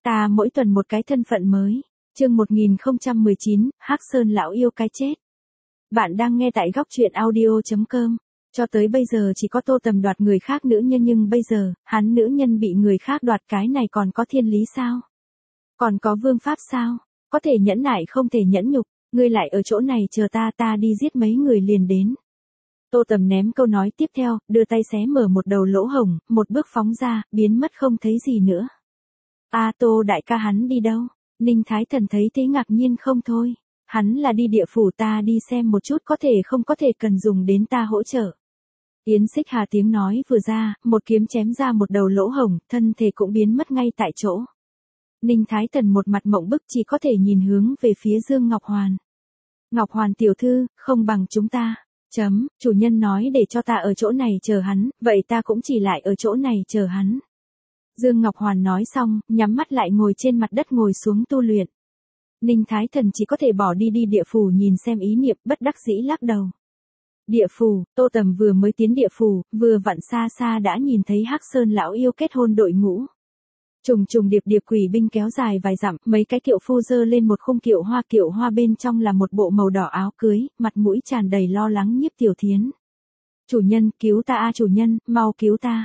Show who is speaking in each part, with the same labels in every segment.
Speaker 1: Ta mỗi tuần một cái thân phận mới. Chương 1019, Hắc Sơn lão yêu cái chết. Bạn đang nghe tại góc truyện audio.com. Cho tới bây giờ chỉ có Tô Tầm đoạt người khác nữ nhân, nhưng bây giờ, hắn nữ nhân bị người khác đoạt, cái này còn có thiên lý sao? Còn có vương pháp sao? Có thể nhẫn nại không thể nhẫn nhục, ngươi lại ở chỗ này chờ ta đi giết mấy người liền đến. Tô Tầm ném câu nói tiếp theo, đưa tay xé mở một đầu lỗ hổng, một bước phóng ra, biến mất không thấy gì nữa. Tô đại ca hắn đi đâu? Ninh Thái Thần thấy thế ngạc nhiên không thôi. Hắn là đi địa phủ, ta đi xem một chút, có thể không có thể cần dùng đến ta hỗ trợ. Yến Xích Hà tiếng nói vừa ra, một kiếm chém ra một đầu lỗ hổng, thân thể cũng biến mất ngay tại chỗ. Ninh Thái Thần một mặt mộng bức, chỉ có thể nhìn hướng về phía Dương Ngọc Hoàn. Ngọc Hoàn tiểu thư, không bằng chúng ta. Chủ nhân nói để cho ta ở chỗ này chờ hắn, vậy ta cũng chỉ lại ở chỗ này chờ hắn. Dương Ngọc Hoàn nói xong, nhắm mắt lại ngồi trên mặt đất ngồi xuống tu luyện. Ninh Thái Thần chỉ có thể bỏ đi địa phủ nhìn xem, ý niệm bất đắc dĩ lắc đầu. Địa phủ, Tô Tầm vừa mới tiến địa phủ, vừa vặn xa xa đã nhìn thấy Hắc Sơn lão yêu kết hôn đội ngũ. Trùng điệp quỷ binh kéo dài vài dặm, mấy cái kiệu phu dơ lên một khung kiệu hoa bên trong là một bộ màu đỏ áo cưới, mặt mũi tràn đầy lo lắng Nhiếp Tiểu Thiến. Chủ nhân, cứu ta chủ nhân, mau cứu ta.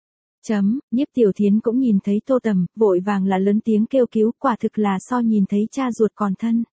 Speaker 1: Nhiếp Tiểu Thiến cũng nhìn thấy Tô Tầm, vội vàng là lớn tiếng kêu cứu, quả thực là so nhìn thấy cha ruột còn thân.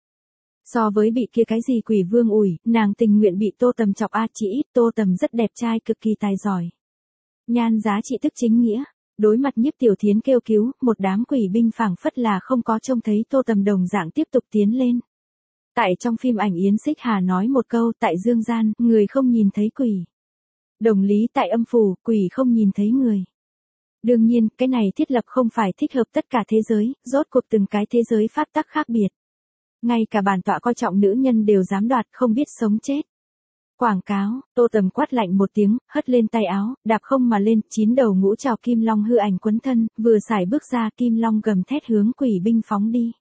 Speaker 1: So với bị kia cái gì quỷ vương ủi, nàng tình nguyện bị Tô Tầm chọc chỉ ít Tô Tầm rất đẹp trai, cực kỳ tài giỏi. Nhan giá trị tức chính nghĩa. Đối mặt Nhiếp Tiểu Thiến kêu cứu, một đám quỷ binh phảng phất là không có trông thấy Tô Tầm đồng dạng tiếp tục tiến lên. Tại trong phim ảnh Yến Xích Hà nói một câu, tại dương gian, người không nhìn thấy quỷ. Đồng lý tại âm phủ, quỷ không nhìn thấy người. Đương nhiên, cái này thiết lập không phải thích hợp tất cả thế giới, rốt cuộc từng cái thế giới pháp tắc khác biệt. Ngay cả bản tọa coi trọng nữ nhân đều dám đoạt, không biết sống chết. Quảng cáo, Tô Tầm quát lạnh một tiếng, hất lên tay áo, đạp không mà lên, 9 đầu ngũ trảo kim long hư ảnh quấn thân, vừa xài bước ra, kim long gầm thét hướng quỷ binh phóng đi.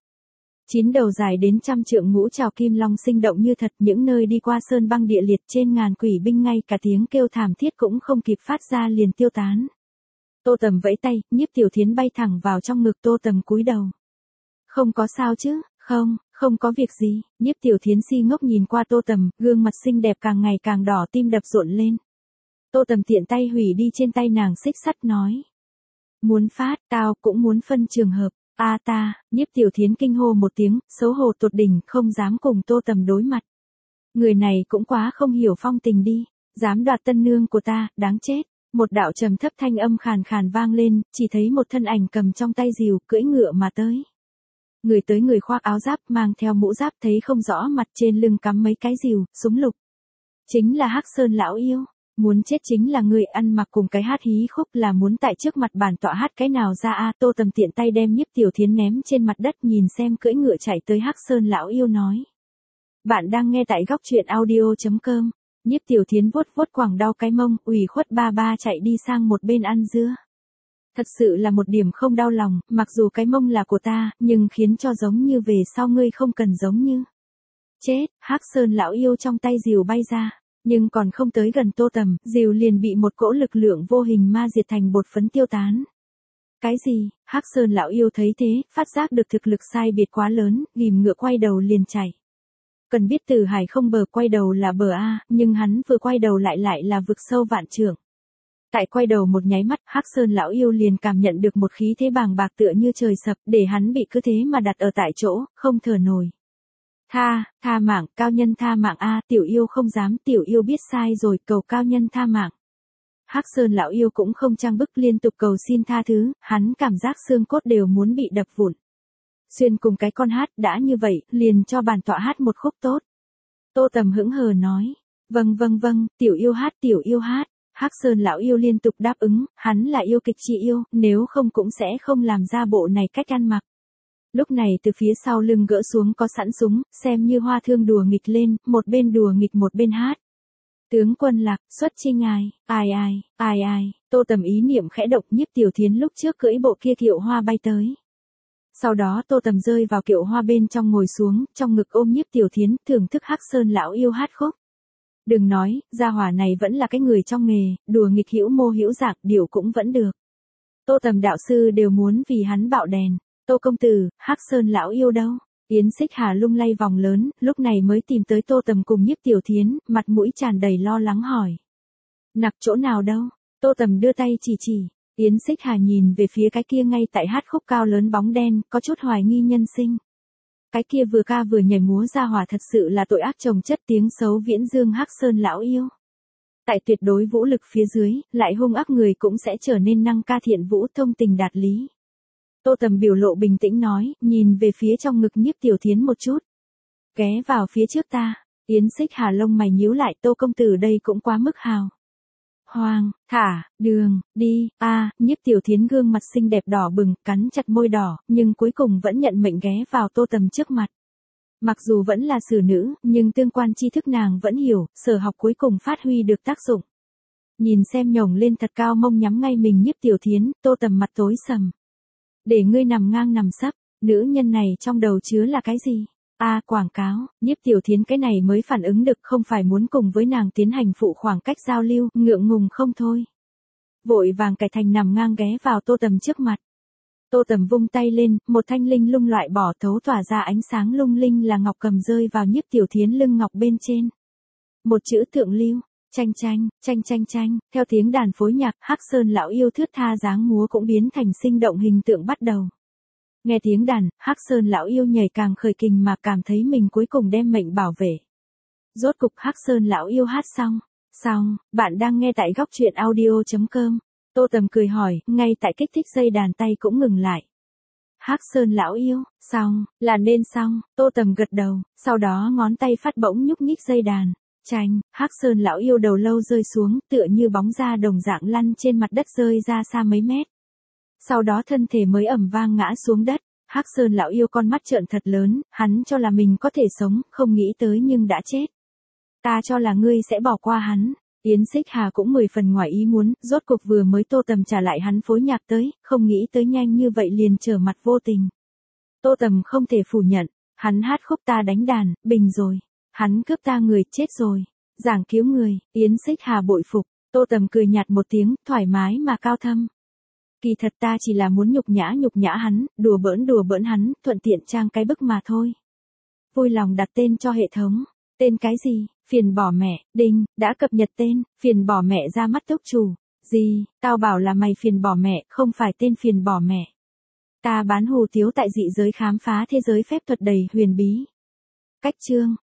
Speaker 1: 9 đầu dài đến 100 trượng ngũ trảo kim long sinh động như thật, những nơi đi qua sơn băng địa liệt, trên ngàn quỷ binh ngay cả tiếng kêu thảm thiết cũng không kịp phát ra liền tiêu tán. Tô Tầm vẫy tay, Nhiếp Tiểu Thiến bay thẳng vào trong ngực Tô Tầm, cúi đầu. Không có sao chứ? Không có việc gì. Nhiếp Tiểu Thiến si ngốc nhìn qua Tô Tầm, gương mặt xinh đẹp càng ngày càng đỏ, tim đập rộn lên. Tô Tầm tiện tay hủy đi trên tay nàng xích sắt, nói. Muốn phát, tao cũng muốn phân trường hợp. Ta, Nhiếp Tiểu Thiến kinh hô một tiếng, xấu hổ tột đỉnh, không dám cùng Tô Tầm đối mặt. Người này cũng quá không hiểu phong tình đi, dám đoạt tân nương của ta, đáng chết. Một đạo trầm thấp thanh âm khàn khàn vang lên, chỉ thấy một thân ảnh cầm trong tay rìu, cưỡi ngựa mà tới. Người khoác áo giáp, mang theo mũ giáp, thấy không rõ mặt, trên lưng cắm mấy cái rìu, súng lục. Chính là Hắc Sơn lão yêu, muốn chết chính là người, ăn mặc cùng cái hát hí khúc, là muốn tại trước mặt bản tọa hát cái nào ra Tô Tầm tiện tay đem Nhiếp Tiểu Thiến ném trên mặt đất, nhìn xem cưỡi ngựa chạy tới Hắc Sơn lão yêu nói. Bạn đang nghe tại góc truyện audio.com. Nhiếp Tiểu Thiến vuốt quàng đau cái mông, ủy khuất ba chạy đi sang một bên ăn dưa. Thật sự là một điểm không đau lòng, mặc dù cái mông là của ta, nhưng khiến cho giống như về sau ngươi không cần giống như. Chết, Hắc Sơn lão yêu trong tay rìu bay ra, nhưng còn không tới gần Tô Tầm, rìu liền bị một cỗ lực lượng vô hình ma diệt thành bột phấn tiêu tán. Cái gì? Hắc Sơn lão yêu thấy thế, phát giác được thực lực sai biệt quá lớn, ghìm ngựa quay đầu liền chạy. Cần biết Tử Hải không bờ, quay đầu là bờ nhưng hắn vừa quay đầu lại là vực sâu vạn trượng. Tại quay đầu một nháy mắt, Hắc Sơn lão yêu liền cảm nhận được một khí thế bàng bạc tựa như trời sập, để hắn bị cứ thế mà đặt ở tại chỗ, không thở nổi. Tha mạng, cao nhân tha mạng tiểu yêu không dám, tiểu yêu biết sai rồi, cầu cao nhân tha mạng. Hắc Sơn lão yêu cũng không trang bức, liên tục cầu xin tha thứ, hắn cảm giác xương cốt đều muốn bị đập vụn. Xuyên cùng cái con hát, đã như vậy, liền cho bản tọa hát một khúc tốt. Tô Tầm hững hờ nói. Vâng, tiểu yêu hát. Hắc Sơn lão yêu liên tục đáp ứng, hắn là yêu kịch chi yêu, nếu không cũng sẽ không làm ra bộ này cách ăn mặc. Lúc này từ phía sau lưng gỡ xuống có sẵn súng, xem như hoa thương đùa nghịch lên, một bên đùa nghịch một bên hát. Tướng quân lạc, xuất chinh ai, Tô Tầm ý niệm khẽ động, Nhiếp Tiểu Thiến lúc trước cưỡi bộ kia kiệu hoa bay tới. Sau đó Tô Tầm rơi vào kiệu hoa bên trong ngồi xuống, trong ngực ôm Nhiếp Tiểu Thiến, thưởng thức Hắc Sơn lão yêu hát khúc. Đừng nói, gia hỏa này vẫn là cái người trong nghề, đùa nghịch hữu mô hữu dạng, điệu cũng vẫn được. Tô Tầm đạo sư đều muốn vì hắn bạo đèn. Tô công tử, Hắc Sơn lão yêu đâu? Yến Xích Hà lung lay vòng lớn, lúc này mới tìm tới Tô Tầm cùng Nhiếp Tiểu Thiến, mặt mũi tràn đầy lo lắng hỏi. Nặc chỗ nào đâu? Tô Tầm đưa tay chỉ. Yến Xích Hà nhìn về phía cái kia ngay tại hát khúc cao lớn bóng đen, có chút hoài nghi nhân sinh. Cái kia vừa ca vừa nhảy múa ra hỏa thật sự là tội ác chồng chất tiếng xấu viễn dương Hắc Sơn lão yêu. Tại tuyệt đối vũ lực phía dưới, lại hung ác người cũng sẽ trở nên năng ca thiện vũ thông tình đạt lý. Tô Tầm biểu lộ bình tĩnh nói, nhìn về phía trong ngực Nhiếp Tiểu Thiến một chút. Ghé vào phía trước ta. Yến Xích Hà lông mày nhíu lại, Tô công tử đây cũng quá mức hào. Hoàng, thả, đường, đi, Nhiếp Tiểu Thiến gương mặt xinh đẹp đỏ bừng, cắn chặt môi đỏ, nhưng cuối cùng vẫn nhận mệnh ghé vào Tô Tầm trước mặt. Mặc dù vẫn là xử nữ, nhưng tương quan tri thức nàng vẫn hiểu, sở học cuối cùng phát huy được tác dụng. Nhìn xem nhổng lên thật cao mông nhắm ngay mình Nhiếp Tiểu Thiến, Tô Tầm mặt tối sầm. Để ngươi nằm ngang nằm sấp, nữ nhân này trong đầu chứa là cái gì? Quảng cáo, Nhiếp Tiểu Thiến cái này mới phản ứng được, không phải muốn cùng với nàng tiến hành phụ khoảng cách giao lưu, ngượng ngùng không thôi. Vội vàng cải thành nằm ngang ghé vào Tô Tầm trước mặt. Tô Tầm vung tay lên, một thanh linh lung loại bỏ thấu tỏa ra ánh sáng lung linh là ngọc cầm rơi vào Nhiếp Tiểu Thiến lưng ngọc bên trên. Một chữ thượng lưu, chanh chanh, theo tiếng đàn phối nhạc, Hắc Sơn lão yêu thướt tha dáng múa cũng biến thành sinh động hình tượng bắt đầu. Nghe tiếng đàn, Hắc Sơn lão yêu nhảy càng khởi kình mà cảm thấy mình cuối cùng đem mệnh bảo vệ. Rốt cục Hắc Sơn lão yêu hát xong, bạn đang nghe tại góc truyện audio.com. Tô Tầm cười hỏi, ngay tại kích thích dây đàn tay cũng ngừng lại. Hắc Sơn lão yêu, xong, là nên xong, Tô Tầm gật đầu, sau đó ngón tay phát bỗng nhúc nhích dây đàn. Chanh, Hắc Sơn lão yêu đầu lâu rơi xuống, tựa như bóng da đồng dạng lăn trên mặt đất rơi ra xa mấy mét. Sau đó thân thể mới ầm vang ngã xuống đất. Hắc Sơn lão yêu con mắt trợn thật lớn, hắn cho là mình có thể sống, không nghĩ tới nhưng đã chết. Ta cho là ngươi sẽ bỏ qua hắn. Yến Xích Hà cũng 10 phần ngoài ý muốn, rốt cuộc vừa mới Tô Tầm trả lại hắn phối nhạc tới, không nghĩ tới nhanh như vậy liền trở mặt vô tình. Tô Tầm không thể phủ nhận, hắn hát khúc ta đánh đàn, bình rồi. Hắn cướp ta người, chết rồi. Giảng cứu người, Yến Xích Hà bội phục. Tô Tầm cười nhạt một tiếng, thoải mái mà cao thâm. Kỳ thật ta chỉ là muốn nhục nhã hắn, đùa bỡn hắn, thuận tiện trang cái bức mà thôi. Vui lòng đặt tên cho hệ thống. Tên cái gì? Phiền bỏ mẹ, đinh, đã cập nhật tên, phiền bỏ mẹ ra mắt tốc chủ. Gì, tao bảo là mày phiền bỏ mẹ, không phải tên phiền bỏ mẹ. Ta bán hủ tiếu tại dị giới khám phá thế giới phép thuật đầy huyền bí. Cách chương.